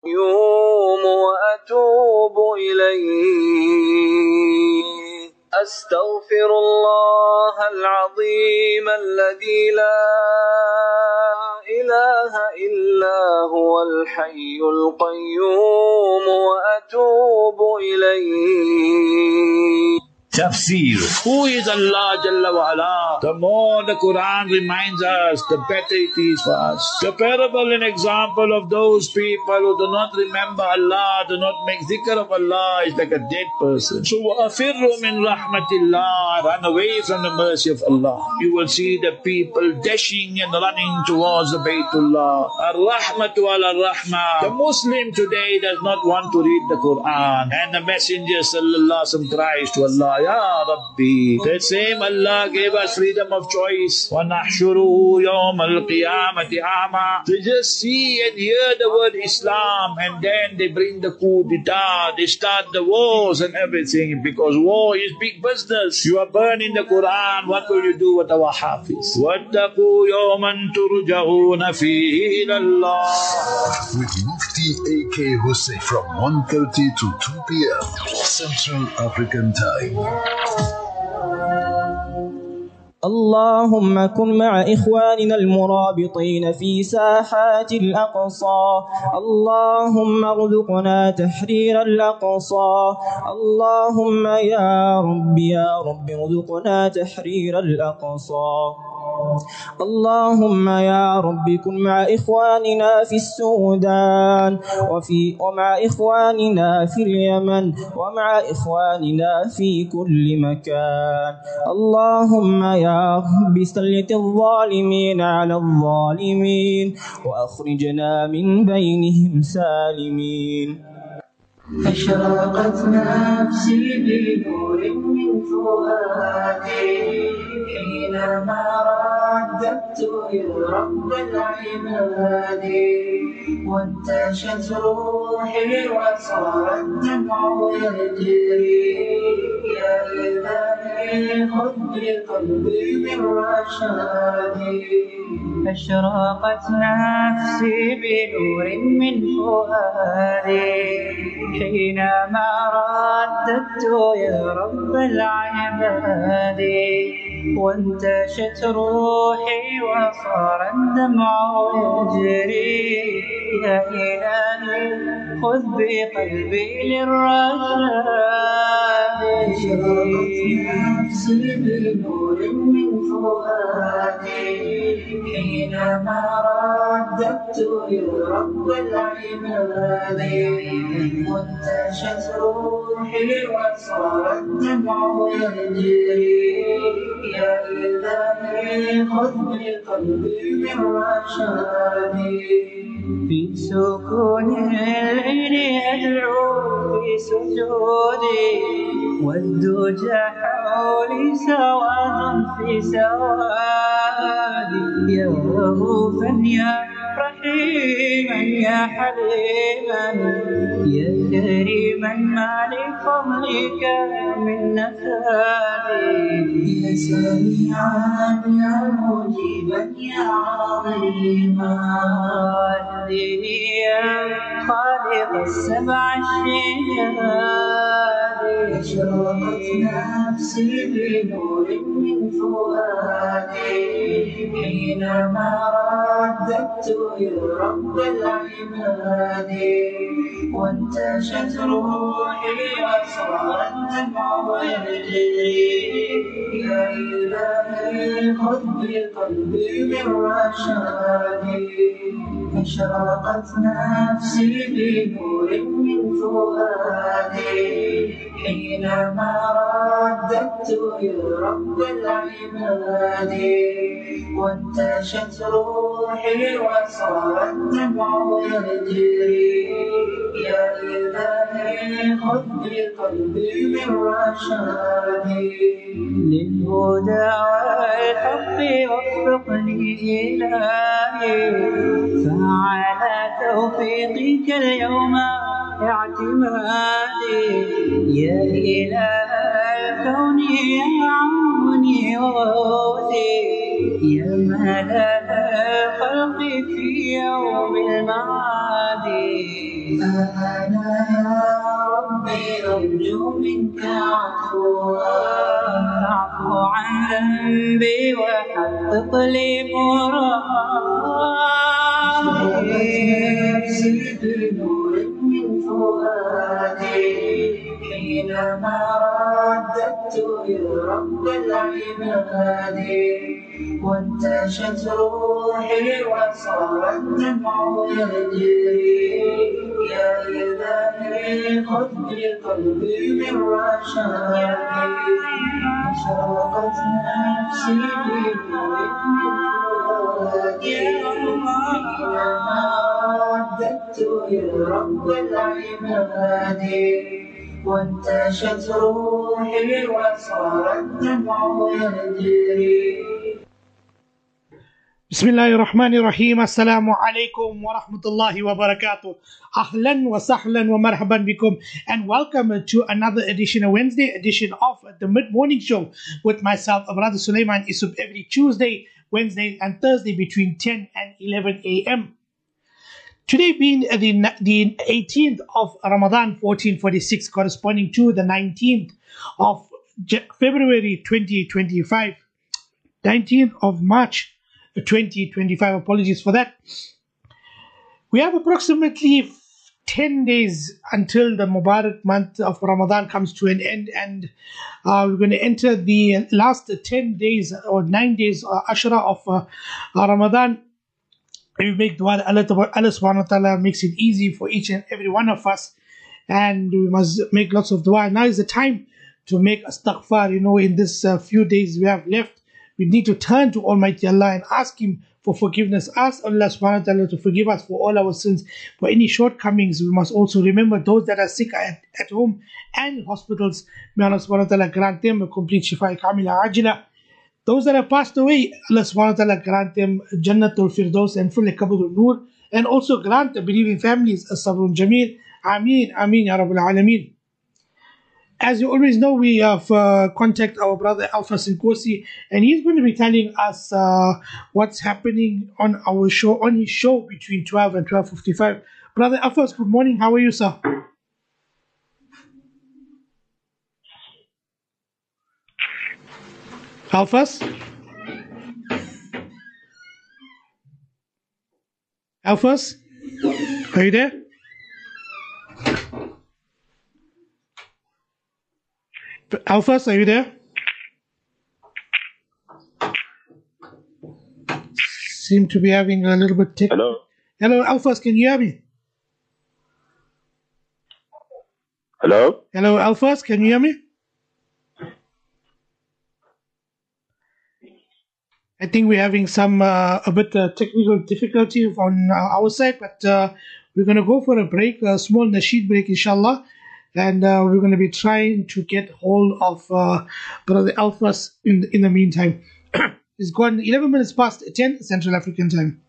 القيوم وأتوب إليه. أستغفر الله العظيم الذي لا إله إلا هو الحي القيوم وأتوب إليه. Tafsir. Who is Allah Jalla wa Ala? The more the Quran reminds us, the better it is for us. The parable and example of those people who do not remember Allah, do not make zikr of Allah, is like a dead person. So, وَأَفِرُّ مِنْ رَحْمَةِ اللَّهِ, run away from the mercy of Allah. You will see the people dashing and running towards the Baytullah. Ar-Rahmatu ala-Rahmah. The Muslim today does not want to read the Quran. And the Messenger sallallahu alaihi wasallam cries to Allah, Ya Rabbi. That same Allah gave us freedom of choice. وَنَحْشُرُهُ يَوْمَ الْقِيَامَةِ أَعْمَى. They just see and hear the word Islam, and then they bring the coup d'etat. They start the wars and everything, because war is big business. You are burning the Quran. What will you do with our Hafiz? وَاتَّقُوا يَوْمًا تُرْجَعُونَ فِيهِ إِلَى اللَّهِ. With Mufti A.K. Hussain from 1:30 to 2 p.m. Central African Time. اللهم كن مع إخواننا المرابطين في ساحات الأقصى. اللهم ارزقنا تحرير الأقصى. اللهم يا رب ارزقنا تحرير الأقصى. اللهم يا رب كن مع إخواننا في السودان ومع إخواننا في اليمن ومع إخواننا في كل مكان. اللهم يا رب سلط الظالمين على الظالمين وأخرجنا من بينهم سالمين. أشرقت نفسي بنور من فؤادي حينما رددت يا رب العباد، وانتشت روحي وصار الدمع يجري. يا إلهي خذ بقلبي بالرشاد. أشرقت نفسي بنور من فؤادي حينما رددت يا رب العباد، وانتشت روحي وصار الدمع يجري. يا إلهي خذ بقلبي للرشاد. أشرقت نفسي بنور من فؤادي حينما رددت يا رب العباد، وانتشت روحي وصار الدمع يجري. يا إلهي خذ بقلبي بالرشاد. في سكون الليل أدعو في سجودي، والدجى حولي سواد في سوادي. يا رؤوفا يا رحيما يا حليما يا كريما ما لفضلك من نفادي. يا سميعا يا مجيبا يا عظيما اهدني يا خالق السبع الشداد. أشرقت نفسي بنور من فؤادي حينما رددت يا رب العباد، وانتشت روحي وصار الدمع يجري. يا إلهي خذ بقلبي بالرشاد. أشرقت نفسي بنور من فؤادي حينما رددت يا رب العباد، وانتشت روحي وصار الدمع يجري. يا إلهي خذ بقلبي بالرشاد. للهدى والحق وفقني إلهي، فعلى توفيقك اليوم اعتمادي. يا إله الكون يا عوني وغوثي، يا ملا الخلق في يوم المعاد. فأنا يا ربي أرجو منك عفوا فاعف عن ذنبي وحقق لي مرادي نفسي بنور من فؤادي حينما رددت يا رب العباد وانتشت روحي وصار الدمع يجري يا إلهي خذ بقلبي من رشادي أشرقت نفسي بنور من فؤادي حينما رددت يا رب العباد وانتشت روحي وصار الدمع يجري. Bismillahirrahmanirrahim. Assalamu alaikum wa rahmatullahi wa barakatuh. Ahlan wa sahlan wa marhaban bikum, and welcome to another edition, a Wednesday edition of the Mid-Morning Show with myself, Brother Sulaiman Isub, every Tuesday, Wednesday and Thursday between 10 and 11 a.m. Today being the 18th of Ramadan 1446, corresponding to the 19th of February 2025, 19th of March 2025, apologies for that. We have approximately 10 days until the Mubarak month of Ramadan comes to an end, and we're going to enter the last 10 days or 9 days Ashra of Ramadan. We make dua that Allah subhanahu wa ta'ala makes it easy for each and every one of us, and we must make lots of dua. Now is the time to make astaghfar. In this few days we have left, we need to turn to Almighty Allah and ask Him for forgiveness. Ask Allah subhanahu wa ta'ala to forgive us for all our sins, for any shortcomings. We must also remember those that are sick at home and in hospitals. May Allah subhanahu wa ta'ala grant them a complete shifa kamila ajila. Those that have passed away, Allah subhanahu wa ta'ala grant them Jannatul Firdaus and full Kabul Nur, and also grant the believing families as-sabrun jameel. Ameen, ameen, ya Rabbil Alameen. As you always know, we have contact our brother Alphas Nkosi, and he's going to be telling us what's happening on our show, on his show between 12 and 12:55. Brother Alphas, good morning. How are you, sir? Alphas? Alphas? Are you there? Alphas, are you there? Seem to be having a little bit Hello. Hello, Alphas, can you hear me? Hello. Hello, Alphas, can you hear me? I think we're having some a bit technical difficulty on our side, but we're going to go for a break, a small nasheed break, inshallah. And we're going to be trying to get hold of Brother Alphas in the meantime. It's gone 11 minutes past 10 Central African time.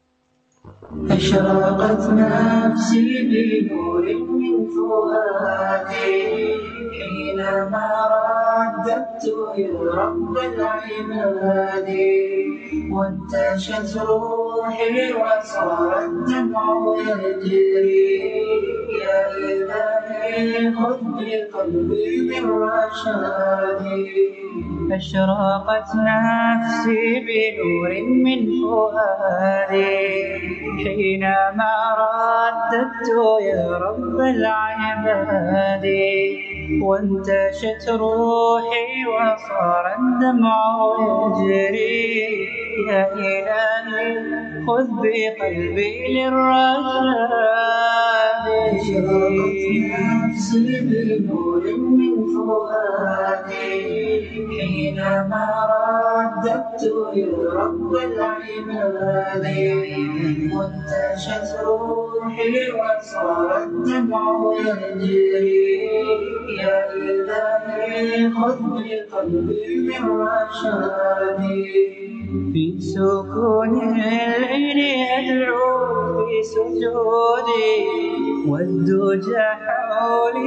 أشرقت نفسي بنور من فؤادي حينما رددت يا رب العباد وانتشت روحي وصار الدمع يجري يا إلهي خذ بقلبي من رشادي أشرقت نفسي بنور من فؤادي حينما رددت يا رب العباد وانتشت روحي وصار الدمع يجري يا إلهي خذ بقلبي للرشاد أشرقت نفسي بنور من فؤادي حينما رددت يا رب العباد وانتشت روحي وصار الدمع يجري يا إلهي خذ بقلبي من رشادي في سكون الليل أدعو في سجودي والدجى حولي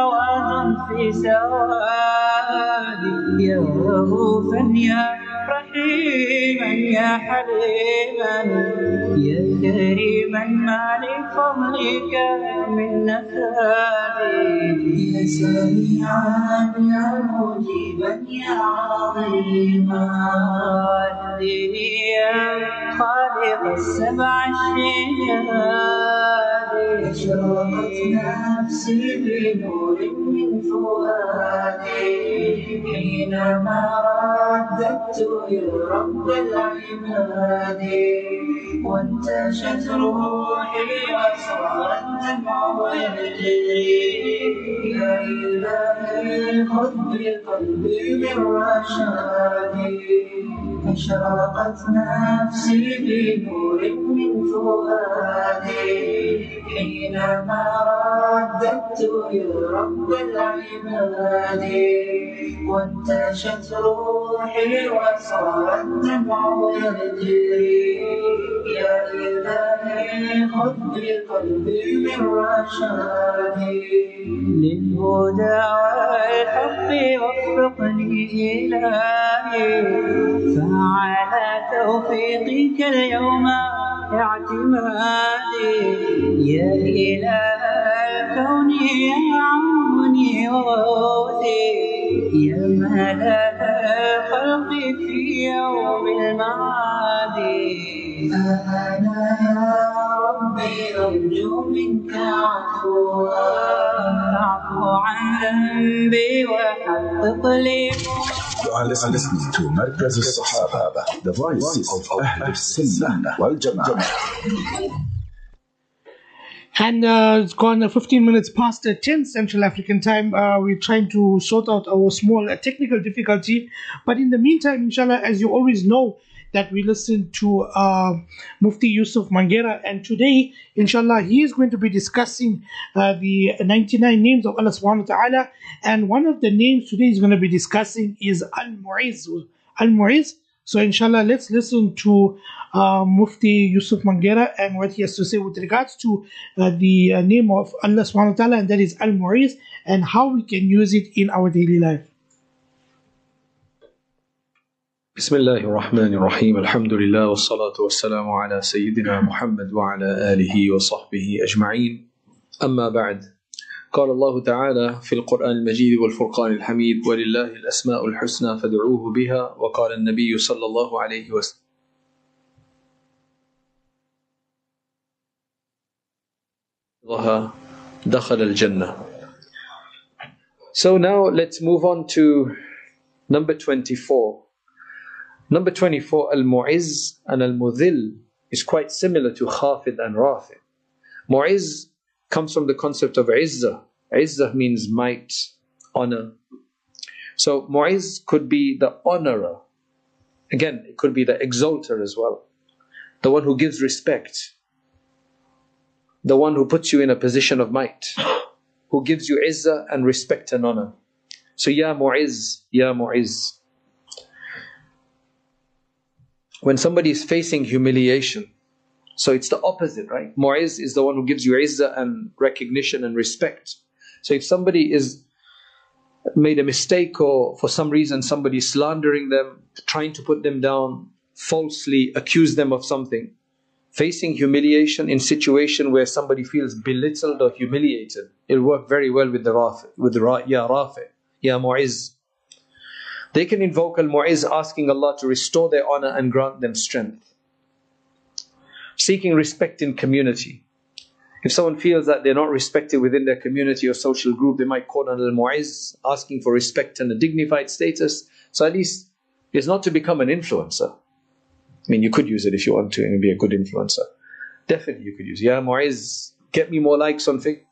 سواد في سوادي يا رؤوفا يا رحيما رحيما يا حليما يا كريما ما لفضلك من نفادي يا سميعا يا مجيبا يا عظيما اهدني يا خالق السبع الشداد أشرقت نفسي بنور من فؤادي حينما رددت يا رب العباد وانتشت روحي وصار الدمع يجري يا إلهي خذ بقلبي من رشادي أشرقت نفسي بنور من فؤادي حينما رددت يا رب العباد وانتشت روحي وصار الدمع يجري يا إلهي خذ بقلبي من رشادي للهدى والحق وفقني إلهي فعلى توفيقك اليوم اعتمادي يا إله الكون يا عوني وغوثي يا ملاك الخلق في يوم المعاد أنا يا ربي أرجو منك عفوا فاعف عن ذنبي وحقق لي. You are listening to Markaz al-Sahaba, the voice of Ahl al-Sunnah wal Jama'ah. And it's gone 15 minutes past 10 Central African time. We're trying to sort out our small technical difficulty. But in the meantime, inshallah, as you always know, that we listen to Mufti Yusuf Mangera. And today, inshallah, he is going to be discussing the 99 names of Allah subhanahu wa ta'ala. And one of the names today he's going to be discussing is Al-Mu'izz. Al-Mu'izz. So inshallah, let's listen to Mufti Yusuf Mangera and what he has to say with regards to the name of Allah subhanahu wa ta'ala, and that is Al-Mu'izz, and how we can use it in our daily life. بسم الله الرحمن الرحيم الحمد لله والصلاة والسلام على سيدنا محمد وعلى آله وصحبه أجمعين أما بعد قال الله تعالى في القرآن المجيد والفرقان الحميد ولله الأسماء الحسنى فادعوه بها وقال النبي صلى الله عليه وسلم دخل الجنة. So now let's move on to number 24. Number 24, Al-Mu'izz and Al-Mudhil is quite similar to Khafid and Rafi. Mu'izz comes from the concept of Izzah. Izzah means might, honor. So Mu'izz could be the honorer. Again, it could be the exalter as well. The one who gives respect. The one who puts you in a position of might. Who gives you Izzah and respect and honor. So Ya Mu'izz, Ya Mu'izz. When somebody is facing humiliation, so it's the opposite, right? Mu'izz is the one who gives you izzah and recognition and respect. So if somebody is made a mistake, or for some reason somebody is slandering them, trying to put them down, falsely accuse them of something, facing humiliation in situation where somebody feels belittled or humiliated, it'll work very well with the Rafi, Ya Rafi, Ya Mu'izz. They can invoke Al-Mu'izz, asking Allah to restore their honor and grant them strength. Seeking respect in community. If someone feels that they're not respected within their community or social group, they might call on Al-Mu'izz, asking for respect and a dignified status. So at least it's not to become an influencer. I mean, you could use it if you want to and be a good influencer. Definitely you could use, Ya Mu'izz, get me more likes on Facebook.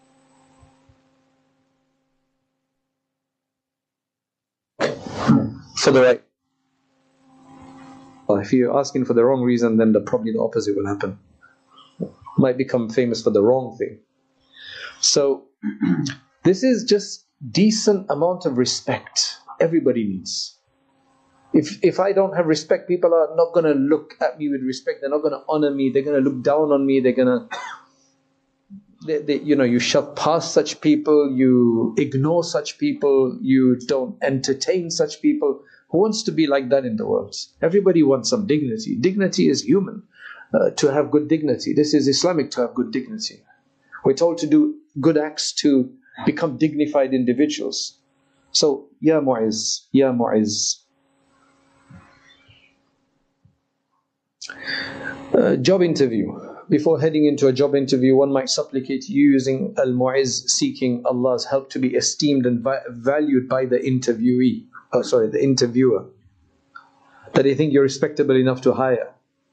For the right. Well, if you're asking for the wrong reason, then probably the opposite will happen. Might become famous for the wrong thing. So, this is just decent amount of respect everybody needs. If I don't have respect, people are not going to look at me with respect. They're not going to honor me. They're going to look down on me. They're going to... you shove past such people, you ignore such people, you don't entertain such people Who wants to be like that in the world? Everybody wants some dignity. Dignity is human. To have good dignity. This is Islamic, to have good dignity. We're told to do good acts to become dignified individuals. So, Ya Mu'izz, Ya Mu'izz. Job interview. Before heading into a job interview, one might supplicate you using Al-Mu'izz, seeking Allah's help to be esteemed and valued by the interviewee. The interviewer. That they think you're respectable enough to hire.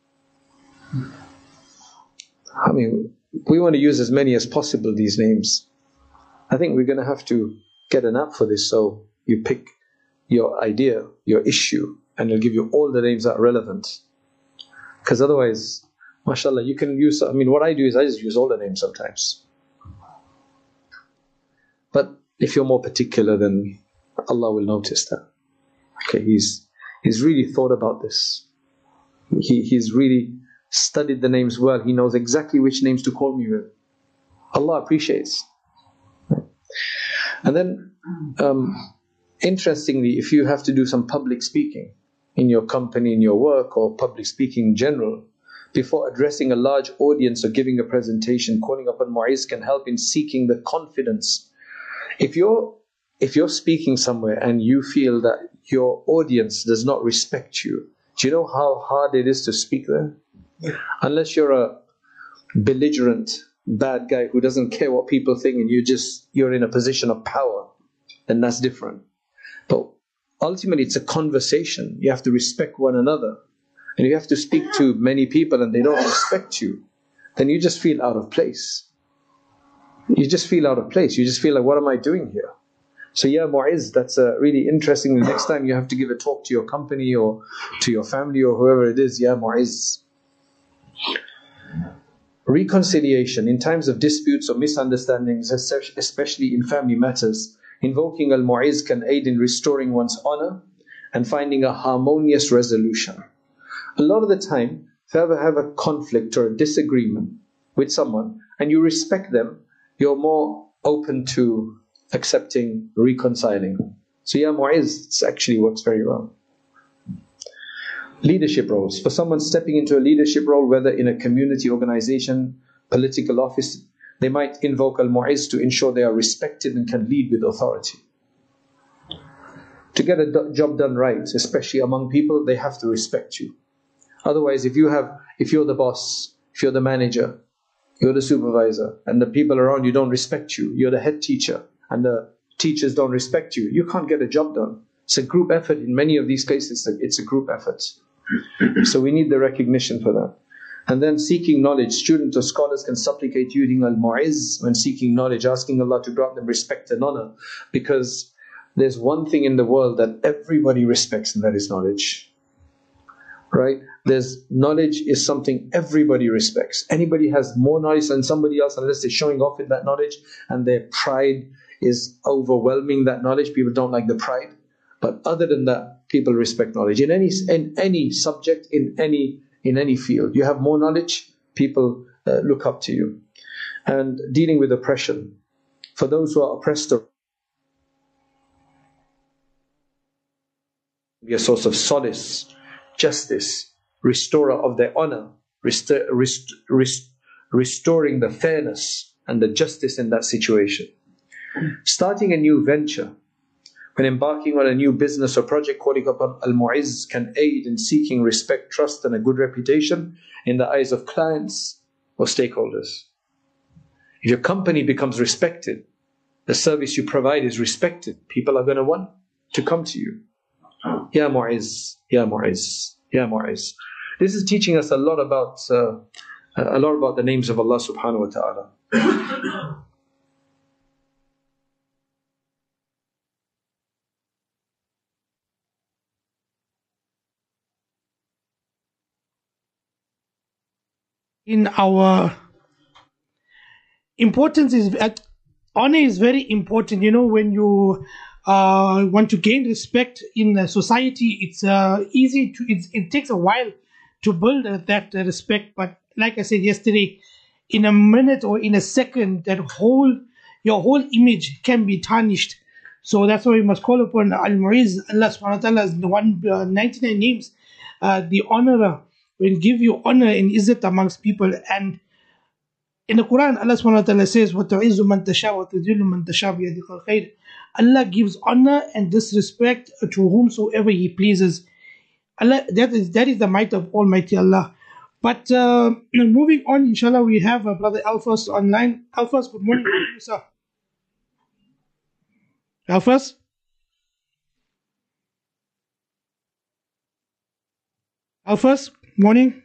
I mean, we want to use as many as possible, these names. I think we're going to have to get an app for this, so you pick your idea, your issue, and it'll give you all the names that are relevant. Because otherwise, mashallah, you can use, I mean, what I do is I just use all the names sometimes. But if you're more particular, then Allah will notice that. Okay, He's really thought about this. He's really studied the names well. He knows exactly which names to call me with. Allah appreciates. And then, interestingly, if you have to do some public speaking in your company, in your work, or public speaking in general, before addressing a large audience or giving a presentation, calling upon Mu'izz can help in seeking the confidence. If you're speaking somewhere and you feel that your audience does not respect you, do you know how hard it is to speak there? Unless you're a belligerent bad guy who doesn't care what people think and you're in a position of power, then that's different. But ultimately it's a conversation. You have to respect one another. And you have to speak to many people and they don't respect you, then you just feel out of place. You just feel out of place. You just feel like, what am I doing here? So Ya Mu'izz, that's really interesting. The next time you have to give a talk to your company or to your family or whoever it is, Ya Mu'izz. Reconciliation in times of disputes or misunderstandings, especially in family matters, invoking Al-Mu'izz can aid in restoring one's honor and finding a harmonious resolution. A lot of the time, if you ever have a conflict or a disagreement with someone and you respect them, you're more open to accepting, reconciling. So Ya Mu'izz, it actually works very well. Leadership roles. For someone stepping into a leadership role, whether in a community organization, political office, they might invoke Al-Mu'izz to ensure they are respected and can lead with authority. To get a job done right, especially among people, they have to respect you. Otherwise, if you're the boss, if you're the manager, you're the supervisor, and the people around you don't respect you, you're the head teacher, and the teachers don't respect you, you can't get a job done. It's a group effort. In many of these cases, it's a group effort. So we need the recognition for that. And then seeking knowledge. Students or scholars can supplicate using Al-Mu'izz when seeking knowledge, asking Allah to grant them respect and honor. Because there's one thing in the world that everybody respects, and that is knowledge. Right? Knowledge is something everybody respects. Anybody has more knowledge than somebody else, unless they're showing off with that knowledge and their pride is overwhelming that knowledge. People don't like the pride. But other than that, people respect knowledge. In any subject, in any field, you have more knowledge, people look up to you. And dealing with oppression. For those who are oppressed, be a source of solace, justice, restorer of their honor, restoring the fairness and the justice in that situation. Starting a new venture, when embarking on a new business or project, calling upon Al-Mu'izz can aid in seeking respect, trust and a good reputation in the eyes of clients or stakeholders. If your company becomes respected, the service you provide is respected, people are going to want to come to you. Ya Mu'izz, Ya Mu'izz, Ya Mu'izz. This is teaching us a lot about the names of Allah subhanahu wa ta'ala. In our importance is honor is very important. You know, when you want to gain respect in society, it's easy to. It takes a while to build that respect. But like I said yesterday, in a minute or in a second, your whole image can be tarnished. So that's why we must call upon Al-Mu'izz, Allah subhanahu wa ta'ala has the 99 names, the honorer, will give you honor and izzat amongst people. And in the Quran, Allah subhanahu wa ta'ala says, وَتُعِزُّ مَنْ تَشَاءُ وَتُذِلُّ مَنْ تَشَاءُ بِيَدِكَ الْخَيْرُ. Allah gives honor and disrespect to whomsoever He pleases. Allah, that is the might of Almighty Allah. But moving on, inshallah, we have Brother Alphas online. Alphas, good morning. How are you, sir? Alphas? Alphas, morning.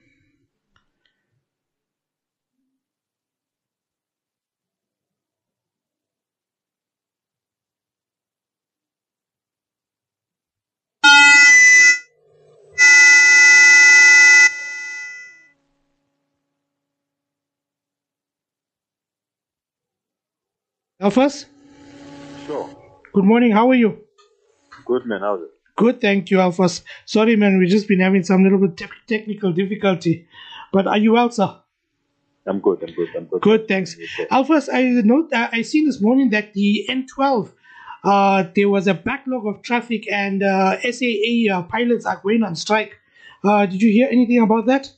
Alphas? Sure. Good morning, how are you? Good, man. How's it? Good, thank you, Alphas. Sorry, man, we've just been having some little bit technical difficulty. But are you well, sir? I'm good. Good, thanks. Alphas, I seen this morning that the N12, there was a backlog of traffic and SAA pilots are going on strike. Did you hear anything about that?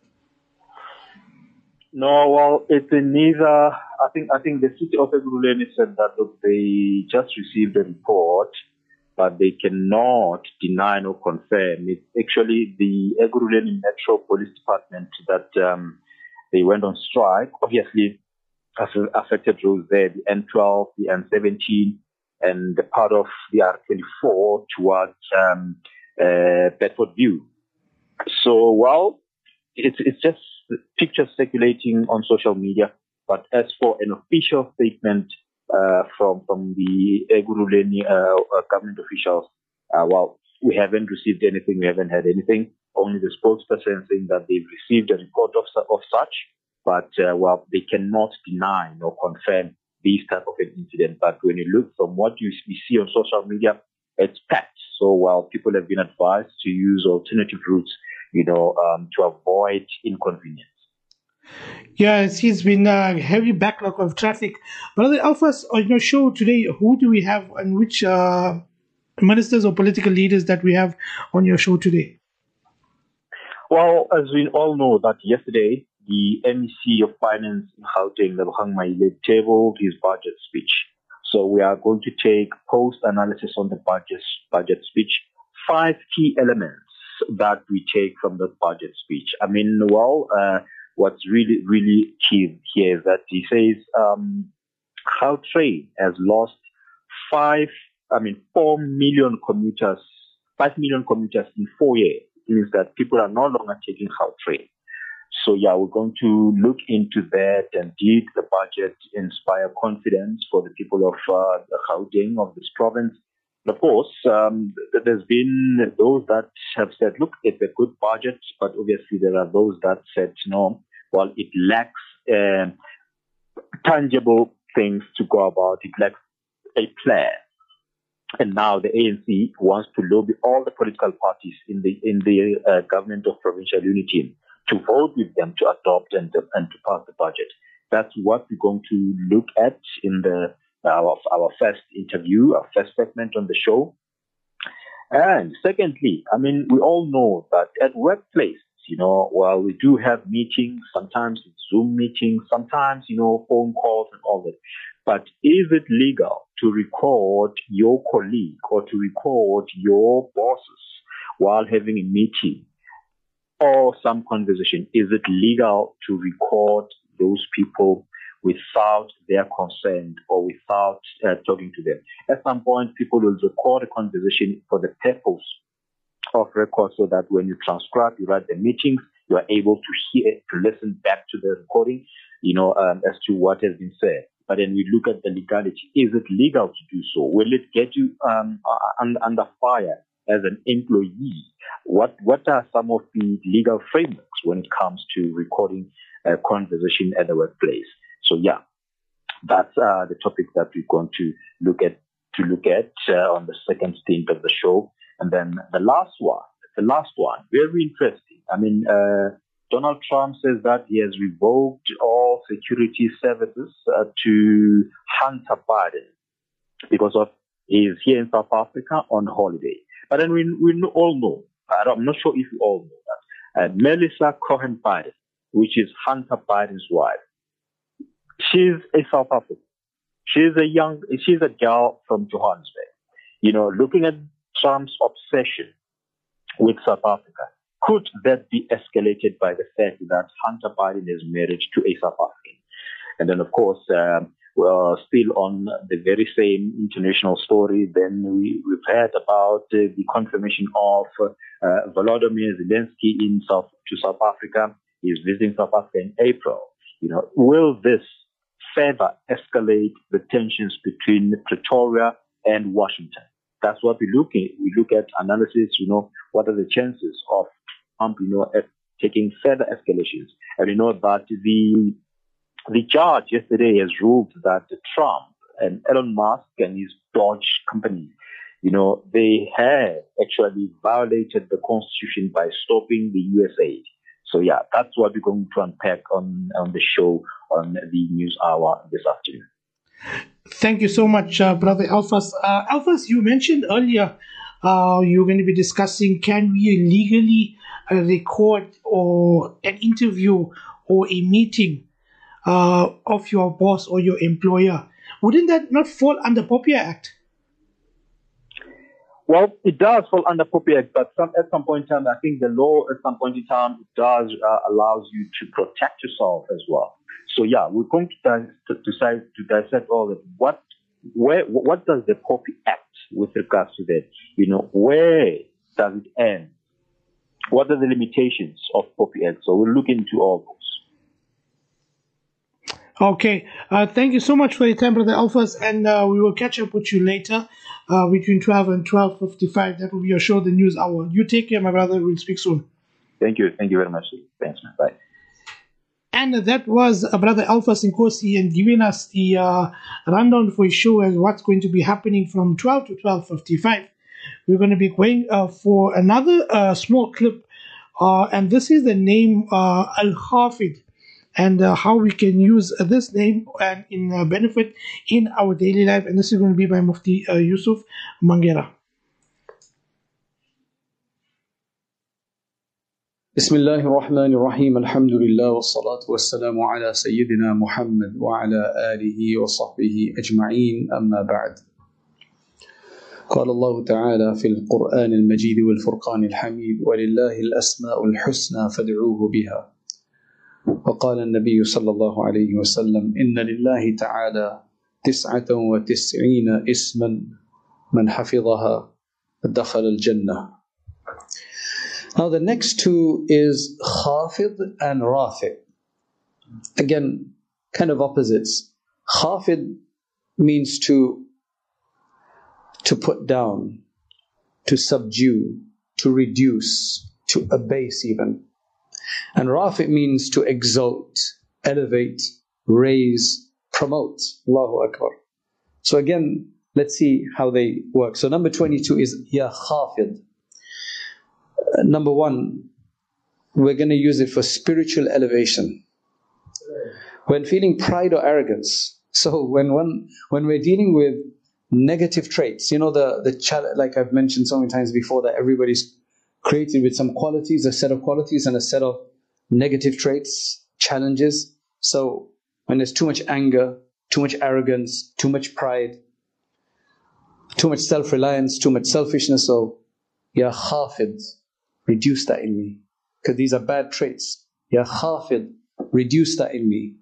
No, well, it's neither. I think the city of Ekurhuleni said that look, they just received a report, but they cannot deny nor confirm. It's actually the Ekurhuleni Metro Police Department that they went on strike. Obviously, affected roads there, the N12, the N17, and the part of the R24 towards Bedford View. So, well, it's just pictures circulating on social media. But as for an official statement from the Ekurhuleni government officials, well, we haven't received anything. We haven't had anything. Only the spokesperson saying that they've received a report of such, but well, they cannot deny nor confirm these type of an incident. But when you look from what we see on social media, it's packed. So while people have been advised to use alternative routes, to avoid inconvenience. Yeah, it's been a heavy backlog of traffic. Brother Alphas, on your show today, who do we have and which ministers or political leaders that we have on your show today? Well, as we all know that yesterday, the MEC of Finance in Gauteng, Lebogang Maile, tabled his budget speech. So we are going to take post-analysis on the budget speech, 5 key elements that we take from the budget speech. I mean, well, what's really, really key here is that he says Gautrain has lost 4 million commuters, 5 million commuters in 4 years. It means that people are no longer taking Gautrain. So yeah, we're going to look into that, and did the budget inspire confidence for the people of the Gauteng, of this province? Of course, there's been those that have said, look, it's a good budget, but obviously there are those that said, no, well, it lacks tangible things to go about. It lacks a plan. And now the ANC wants to lobby all the political parties in the government of provincial unity to vote with them to adopt and to pass the budget. That's what we're going to look at in our first interview, our first segment on the show. And secondly, I mean, we all know that at workplaces, while we do have meetings, sometimes it's Zoom meetings, sometimes, phone calls and all that. But is it legal to record your colleague or to record your bosses while having a meeting or some conversation? Is it legal to record those people without their consent or without talking to them? At some point, people will record a conversation for the purpose of record, so that when you transcribe, you write the meetings, you are able to hear, to listen back to the recording, as to what has been said. But then we look at the legality. Is it legal to do so? Will it get you under fire as an employee? What are some of the legal frameworks when it comes to recording a conversation at the workplace? So yeah, that's the topic that we're going to look at on the second stint of the show. And then the last one, very interesting. I mean, Donald Trump says that he has revoked all security services to Hunter Biden because of is here in South Africa on holiday. But then we all know, I'm not sure if you all know that, Melissa Cohen Biden, which is Hunter Biden's wife, she's a South African. She's a girl from Johannesburg. You know, looking at Trump's obsession with South Africa, could that be escalated by the fact that Hunter Biden is married to a South African? And then, of course, still on the very same international story, then we've heard about the confirmation of Volodymyr Zelensky to South Africa. He's visiting South Africa in April. You know, will this further escalate the tensions between Pretoria and Washington? That's what we look at analysis. You know, what are the chances of Trump, taking further escalations? And we know that the judge yesterday has ruled that Trump and Elon Musk and his Doge company, they have actually violated the Constitution by stopping the US aid. So yeah, that's what we're going to unpack on the show on the News Hour this afternoon. Thank you so much, Brother Alphas. Alphas, you mentioned earlier you're going to be discussing, can we legally record or an interview or a meeting of your boss or your employer? Wouldn't that not fall under POPIA Act? Well, it does fall under POPIA Act, but at some point in time, I think the law at some point in time does allows you to protect yourself as well. So yeah, we're going to decide to dissect all that. What does the POPIA Act with regards to that? Where does it end? What are the limitations of POPIA Act? So we'll look into all those. Okay, thank you so much for your time, Brother Alphas, and we will catch up with you later between 12 and 12:55. That will be your show, the News Hour. You take care, my brother. We'll speak soon. Thank you very much. Thanks, man. Bye. And that was Brother Alphas Nkosi and giving us the rundown for his show and what's going to be happening from 12 to 12:55. We're going to be going for another small clip, and this is the name Al-Hafid, and how we can use this name and in benefit in our daily life. And this is going to be by Mufti Yusuf Mangera. بسم الله الرحمن الرحيم الحمد لله والصلاة والسلام على سيدنا محمد وعلى آله وصحبه أجمعين أما بعد. قال الله تعالى في القرآن المجيد والفرقان الحميد ولله الأسماء الحسنى فادعوه بها. وقال النبي صلى الله عليه وسلم إن لله تعالى 99 اسما من حفظها دخل الجنة. Now the next two is Khafid and Rafid. Again, kind of opposites. Khafid means to put down, to subdue, to reduce, to abase even. And Rafid means to exalt, elevate, raise, promote. Allahu Akbar. So again, let's see how they work. So number 22 is Ya Khafid. Number one, we're going to use it for spiritual elevation. When feeling pride or arrogance. So when we're dealing with negative traits, like I've mentioned so many times before, that everybody's created with some qualities, a set of qualities and a set of negative traits, challenges. So when there's too much anger, too much arrogance, too much pride, too much self-reliance, too much selfishness, so Ya Khafid, reduce that in me. Because these are bad traits. Ya Khafid, reduce that in me.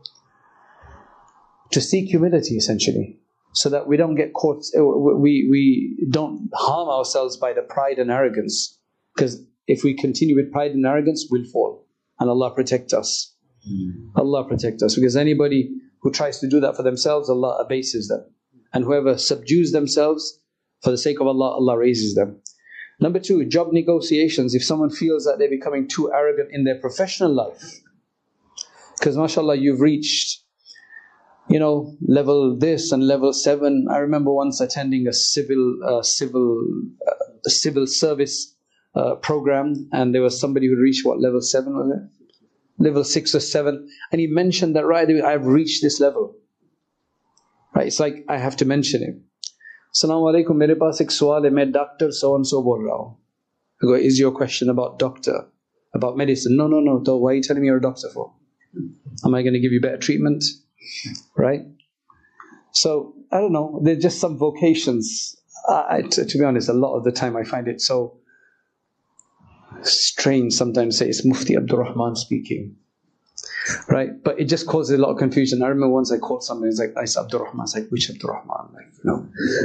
To seek humility, essentially. So that we don't get caught, we don't harm ourselves by the pride and arrogance. Because if we continue with pride and arrogance, we'll fall. And Allah protect us. Allah protect us. Because anybody who tries to do that for themselves, Allah abases them. And whoever subdues themselves, for the sake of Allah, Allah raises them. Number two, job negotiations. If someone feels that they're becoming too arrogant in their professional life, because mashallah, you've reached, level this and level 7. I remember once attending a civil service program, and there was somebody who reached level 7 was it? Level 6 or 7, and he mentioned that right away, I've reached this level. Right? It's like I have to mention it. Assalamu alaikum, mere paas ek sawal hai, main doctor so and so bol raha hu. I go, is your question about doctor? About medicine? No. So why are you telling me you're a doctor for? Am I going to give you better treatment? Right? So, I don't know. There's just some vocations. To be honest, a lot of the time I find it so strange sometimes to say it's Mufti Abdul Rahman speaking. Right? But it just causes a lot of confusion. I remember once I called somebody, it's like, it's Abdul Rahman. It's like, which Abdul Rahman? Like, no.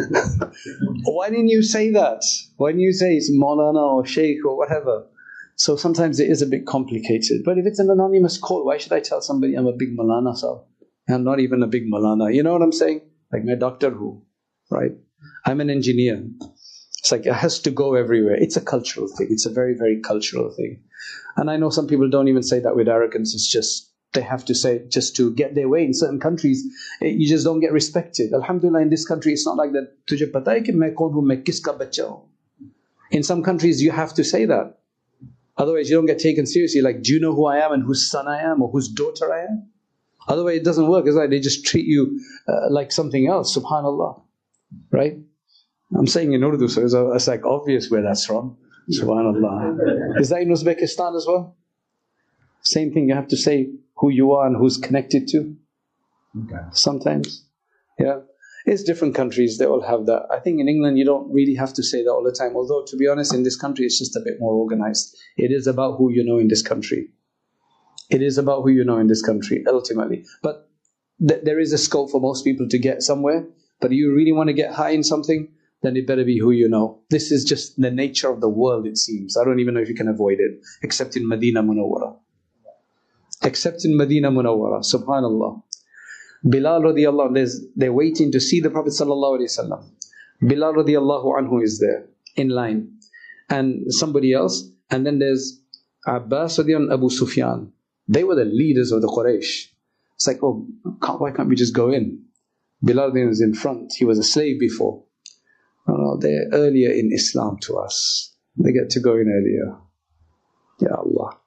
Why didn't you say that? Why didn't you say it's Maulana or Sheikh or whatever? So sometimes it is a bit complicated. But if it's an anonymous call, why should I tell somebody I'm a big Maulana, sir? I'm not even a big Maulana. You know what I'm saying? Like my doctor who, right? I'm an engineer. It's like it has to go everywhere. It's a cultural thing. It's a very, very cultural thing. And I know some people don't even say that with arrogance. It's just, they have to say it just to get their way. In certain countries, you just don't get respected. Alhamdulillah, in this country, it's not like that. Tujhe pata hai ki main kaun hu, main kiska bachcha hu. In some countries, you have to say that. Otherwise, you don't get taken seriously. Like, do you know who I am and whose son I am or whose daughter I am? Otherwise, it doesn't work. It's like they just treat you like something else. Subhanallah. Right? I'm saying in Urdu, so it's like obvious where that's from. Subhanallah. Is that in Uzbekistan as well? Same thing. You have to say who you are and who's connected to. Okay. Sometimes. Yeah. It's different countries. They all have that. I think in England, you don't really have to say that all the time. Although, to be honest, in this country, it's just a bit more organized. It is about who you know in this country. It is about who you know in this country, ultimately. But there is a scope for most people to get somewhere. But if you really want to get high in something, then it better be who you know. This is just the nature of the world, it seems. I don't even know if you can avoid it, except in Medina Munawwara. Except in Medina Munawwara, subhanallah. Bilal radiallahu anhu, they're waiting to see the Prophet sallallahu alaihi wasallam. Bilal radiallahu anhu is there, in line. And somebody else. And then there's Abbas radiallahu anhu, Abu Sufyan. They were the leaders of the Quraysh. It's like, oh, why can't we just go in? Bilal was in front. He was a slave before. No, they're earlier in Islam to us. They get to go in earlier. Ya Allah.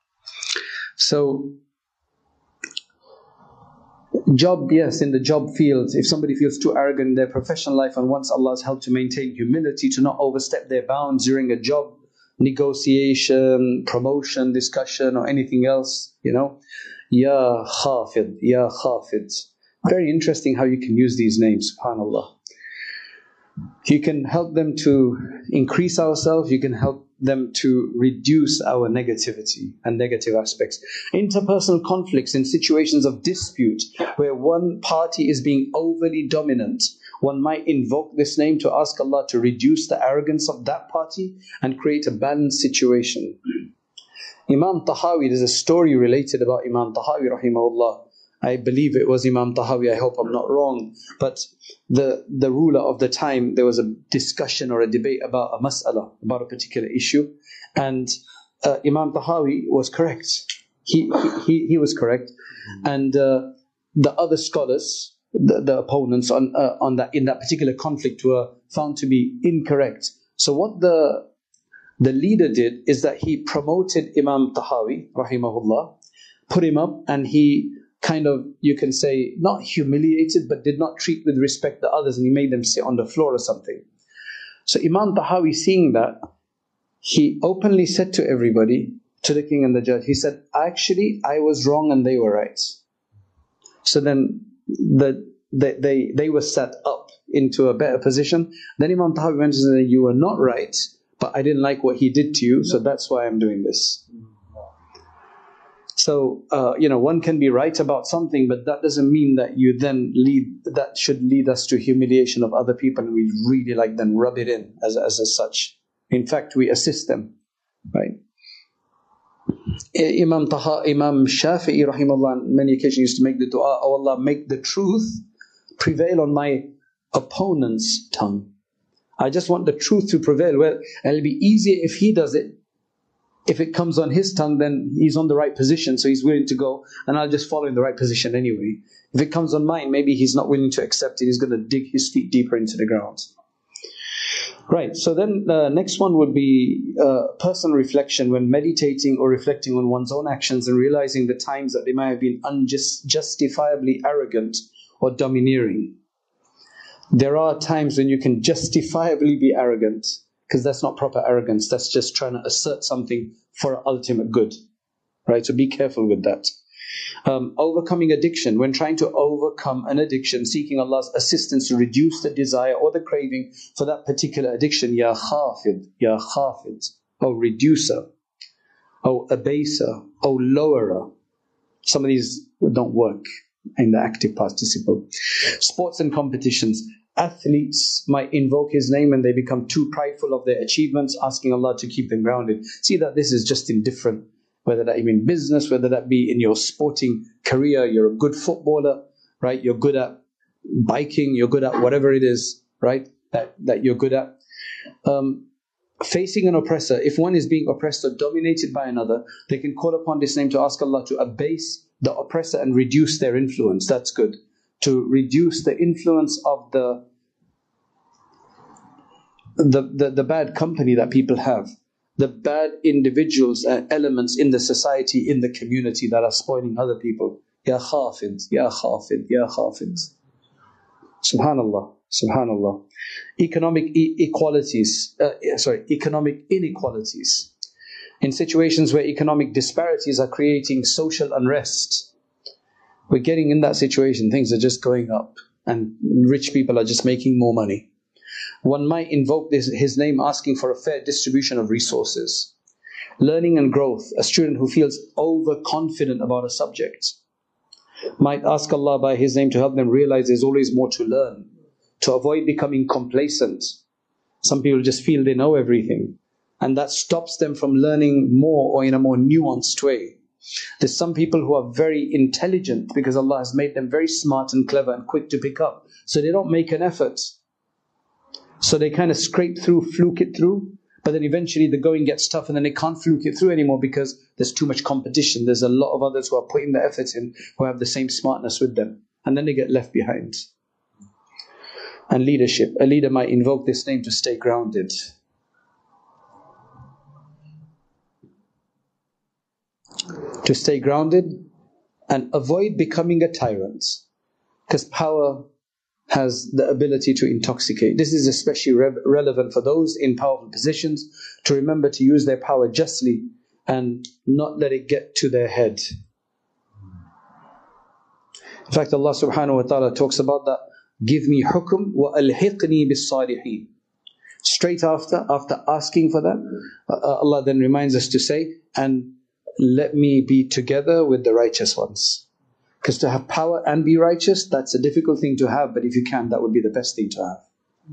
So, job, yes, in the job field, if somebody feels too arrogant in their professional life and wants Allah's help to maintain humility, to not overstep their bounds during a job negotiation, promotion, discussion, or anything else, you know. Ya Khafid, Ya Khafid. Very interesting how you can use these names, subhanallah. You can help them to increase ourselves, you can help them to reduce our negativity and negative aspects. Interpersonal conflicts in situations of dispute where one party is being overly dominant, one might invoke this name to ask Allah to reduce the arrogance of that party and create a balanced situation. Imam Tahawi, there's a story related about Imam Tahawi rahimahullah. I believe it was Imam Tahawi, I hope I'm not wrong. But the ruler of the time, there was a discussion or a debate about a mas'ala, about a particular issue. And Imam Tahawi was correct. He was correct. And the other scholars, the opponents on that in that particular conflict were found to be incorrect. So what the leader did is that he promoted Imam Tahawi, rahimahullah, put him up, and he kind of, you can say, not humiliated, but did not treat with respect the others, and he made them sit on the floor or something. So Imam Tahawi, seeing that, he openly said to everybody, to the king and the judge, he said, actually, I was wrong and they were right. So then they were set up into a better position. Then Imam Tahawi went and said, you were not right, but I didn't like what he did to you, so that's why I'm doing this. So, one can be right about something, but that doesn't mean that you then that should lead us to humiliation of other people, and we really then rub it in as such. In fact, we assist them, right? Imam Shafi'i rahimahullah on many occasions used to make the dua, oh Allah, make the truth prevail on my opponent's tongue. I just want the truth to prevail. Well, it'll be easier if he does it. If it comes on his tongue, then he's on the right position, so he's willing to go, and I'll just follow in the right position anyway. If it comes on mine, maybe he's not willing to accept it, he's going to dig his feet deeper into the ground. Right, so then the next one would be personal reflection when meditating or reflecting on one's own actions and realizing the times that they might have been unjustifiably arrogant or domineering. There are times when you can justifiably be arrogant, because that's not proper arrogance. That's just trying to assert something for ultimate good. Right? So be careful with that. Overcoming addiction. When trying to overcome an addiction, seeking Allah's assistance to reduce the desire or the craving for that particular addiction. Ya khafid, ya khafid. Oh reducer, oh abaser, oh lowerer. Some of these don't work in the active participle. Sports and competitions. Athletes might invoke His name when they become too prideful of their achievements, asking Allah to keep them grounded. See that this is just indifferent. Whether that be in business, whether that be in your sporting career, you're a good footballer, right? You're good at biking, you're good at whatever it is, right? That you're good at. Facing an oppressor, if one is being oppressed or dominated by another, they can call upon this name to ask Allah to abase the oppressor and reduce their influence. That's good. To reduce the influence of the bad company that people have, the bad individuals and elements in the society, in the community that are spoiling other people. Ya khafid, ya khafid, ya khafid. Subhanallah, subhanallah. Economic economic inequalities. In situations where economic disparities are creating social unrest, we're getting in that situation, things are just going up and rich people are just making more money. One might invoke His name asking for a fair distribution of resources. Learning and growth. A student who feels overconfident about a subject might ask Allah by His name to help them realize there's always more to learn, to avoid becoming complacent. Some people just feel they know everything, and that stops them from learning more or in a more nuanced way. There's some people who are very intelligent because Allah has made them very smart and clever and quick to pick up, so they don't make an effort. So they kind of scrape through, fluke it through, but then eventually the going gets tough and then they can't fluke it through anymore because there's too much competition. There's a lot of others who are putting the effort in, who have the same smartness with them, and then they get left behind. And leadership. A leader might invoke this name to stay grounded. To stay grounded and avoid becoming a tyrant. Because power has the ability to intoxicate. This is especially relevant for those in powerful positions, to remember to use their power justly and not let it get to their head. In fact, Allah subhanahu wa ta'ala talks about that. Give me hukum wa alhiqni bis salihin. Straight after asking for that, Allah then reminds us to say, and let me be together with the righteous ones. Because to have power and be righteous, that's a difficult thing to have, but if you can, that would be the best thing to have.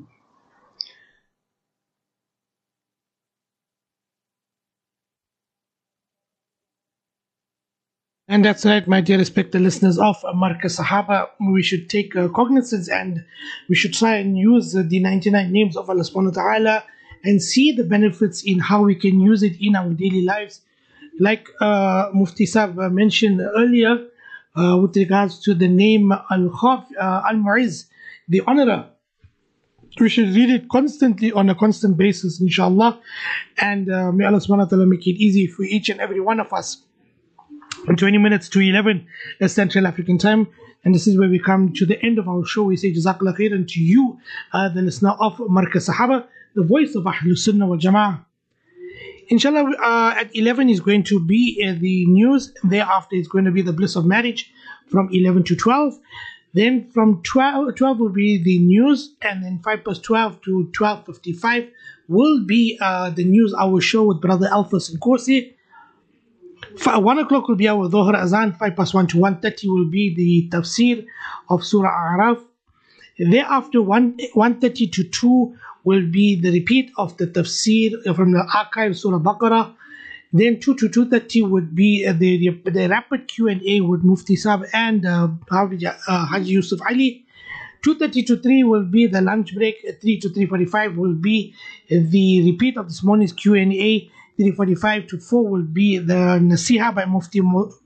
And that's right, my dear respected listeners of Markaz Sahaba. We should take cognizance and we should try and use the 99 names of Allah subhanahu wa ta'ala and see the benefits in how we can use it in our daily lives. Like Mufti Sahab mentioned earlier, with regards to the name Al-Mu'izz, the honorer. We should read it constantly on a constant basis, inshallah. And may Allah subhanahu wa ta'ala make it easy for each and every one of us. 20 minutes to 11 Central African time. And this is where we come to the end of our show. We say Jazakallah khairan to you, the listener of Markaz Sahaba, the voice of Ahlus Sunnah wal Jama'ah. Inshallah, at 11 is going to be the news. Thereafter is going to be the bliss of marriage from 11 to 12. Then from 12 will be the news, and then 5 plus 12 to 12:55 will be the news hour show with Brother Alphas and Corsi. 1 o'clock will be our Dhuhr Azan. 5 plus 1 to 1:30 will be the tafsir of Surah A'raf. Thereafter 1:30 to 2 will be the repeat of the tafsir from the archive Surah Baqarah. Then 2 to 2:30 would be the rapid Q&A with Mufti Sahab and Haji Yusuf Ali. 2:30 to 3 will be the lunch break. 3 to 3:45 will be the repeat of this morning's Q&A. 3:45 to 4 will be the Nasiha by Mufti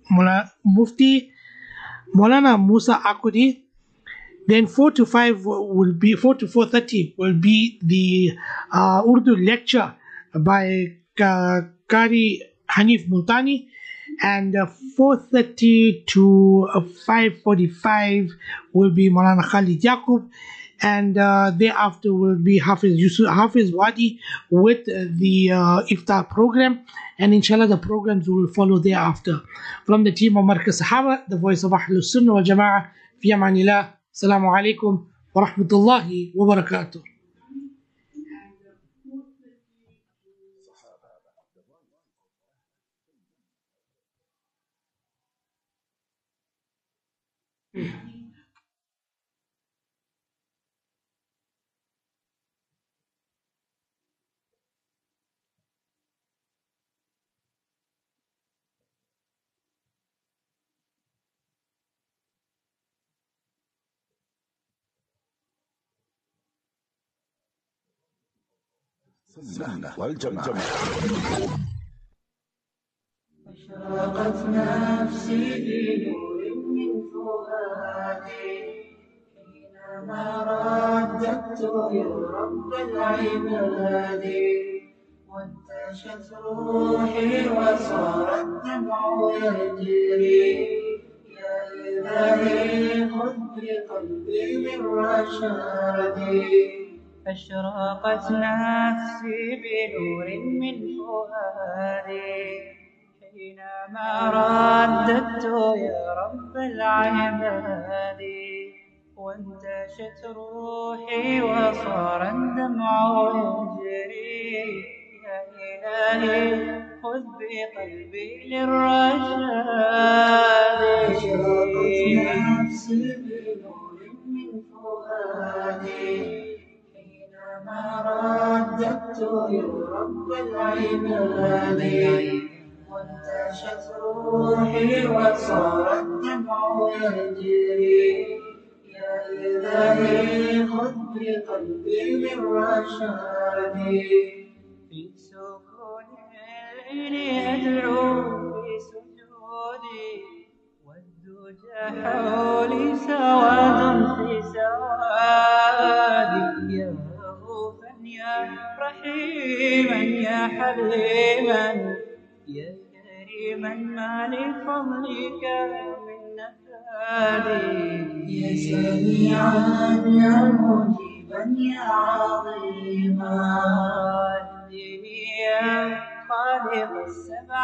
Maulana Musa Akudi. Then 4 to 4:30 will be the Urdu lecture by Qari Hanif Multani, and 4:30 to 5:45 will be Maulana Khalid Yaqub, and thereafter will be Hafiz Wadi with the iftar program, and inshallah the programs will follow thereafter. From the team of Markaz Sahaba, the voice of Ahlus Sunnah wal Jama'ah, fi amanillah. Assalamu alaikum wa rahmatullahi wa barakatuh. السنة والجماعة. أشرقت نفسي بنور من فؤادي حينما رددت يا رب العباد، وانتشت روحي وصار الدمع يجري. يا إلهي خذ بقلبي من رشادي. أشرقت نفسي بنور من فؤادي حينما رددت يا رب العباد، وانتشت روحي وصار الدمع يجري. يا إلهي خذ بقلبي للرشاد. أشرقت نفسي بنور من فؤادي حينما رددت يا رب العباد، وانتشت روحي وصار الدمع يجري. يا إلهي خذ بقلبي للرشاد. في سكون الليل أدعو في سجودي، والدجى حولي سواد في سوادي. يا رؤوفا يا رحيما يا حليما يا كريما ما لفضلك من نفادي. يا سميعا يا مجيبا يا عظيما اهدني يا خالق السبع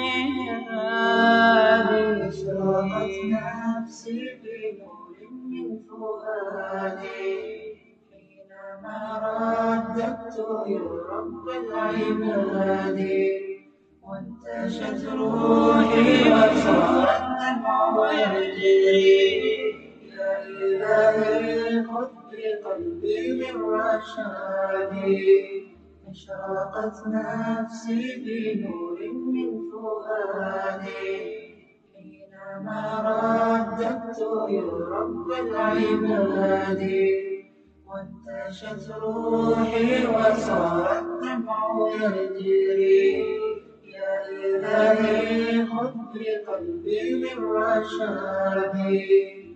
الشداد. أشرقت نفسي بنور من فؤادي حينما رددت يا رب العباد، وانتشت روحي وصار الدمع يجري. يا إلهي خذ بقلبي من رشادي. أشرقت نفسي بنور من فؤادي حينما رددت يا رب العباد، وانتشت روحي وصار الدمع يجري. يا إلهي خذ بقلبي من رشادي.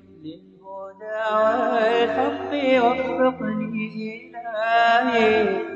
للهدى والحق وفقني إلهي